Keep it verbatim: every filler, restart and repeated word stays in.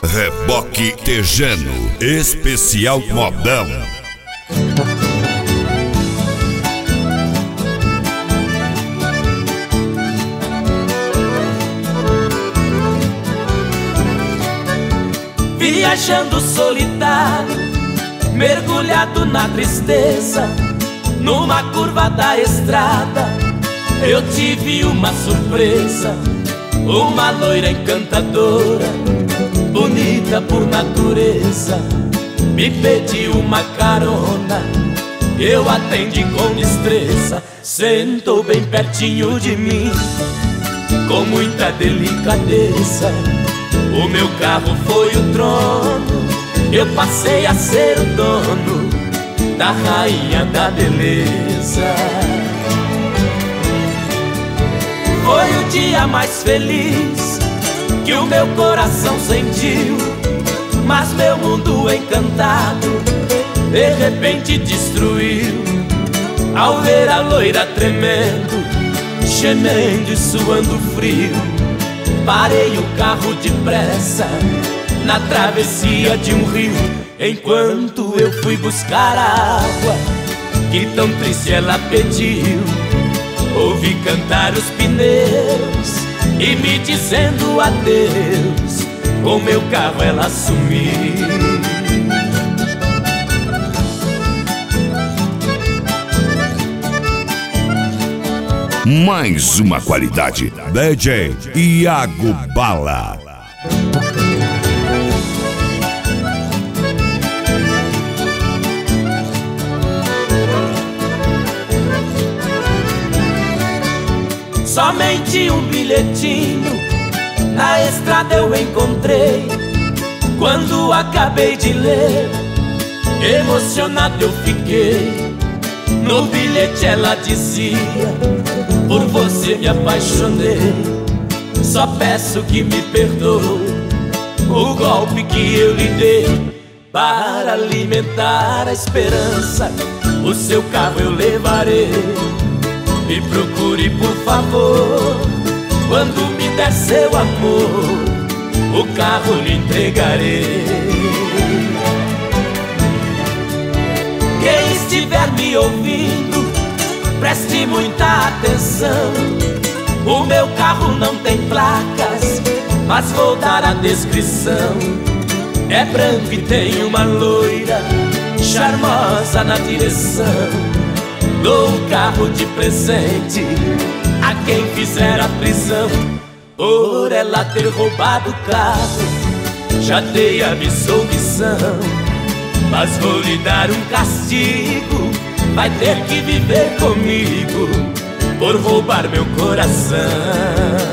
Reboque Tejano, especial modão. Viajando solitário, mergulhado na tristeza, numa curva da estrada, eu tive uma surpresa. Uma loira encantadora, bonita por natureza, me pediu uma carona, eu atendi com destreza. Sentou bem pertinho de mim, com muita delicadeza. O meu carro foi o trono, eu passei a ser o dono da rainha da beleza. Foi o dia mais feliz que o meu coração sentiu, mas meu mundo encantado de repente destruiu. Ao ver a loira tremendo, gemendo e suando frio, parei o carro depressa na travessia de um rio. Enquanto eu fui buscar a água que tão triste ela pediu, ouvi cantar os pneus e me dizendo adeus. Com meu carro ela sumiu. Mais uma qualidade, D J Iago Bala. Somente um bilhetinho na estrada eu encontrei. Quando acabei de ler, emocionado eu fiquei. No bilhete ela dizia: por você me apaixonei, só peço que me perdoe o golpe que eu lhe dei. Para alimentar a esperança, o seu carro eu levarei. Me procure por favor, quando me der seu amor, o carro lhe entregarei. Quem estiver me ouvindo, preste muita atenção. O meu carro não tem placas, mas vou dar a descrição. É branco e tem uma loira charmosa na direção. Dou o carro de presente a quem fizer a prisão por ela ter roubado o carro. Já dei a missão, mas vou lhe dar um castigo. Vai ter que viver comigo por roubar meu coração.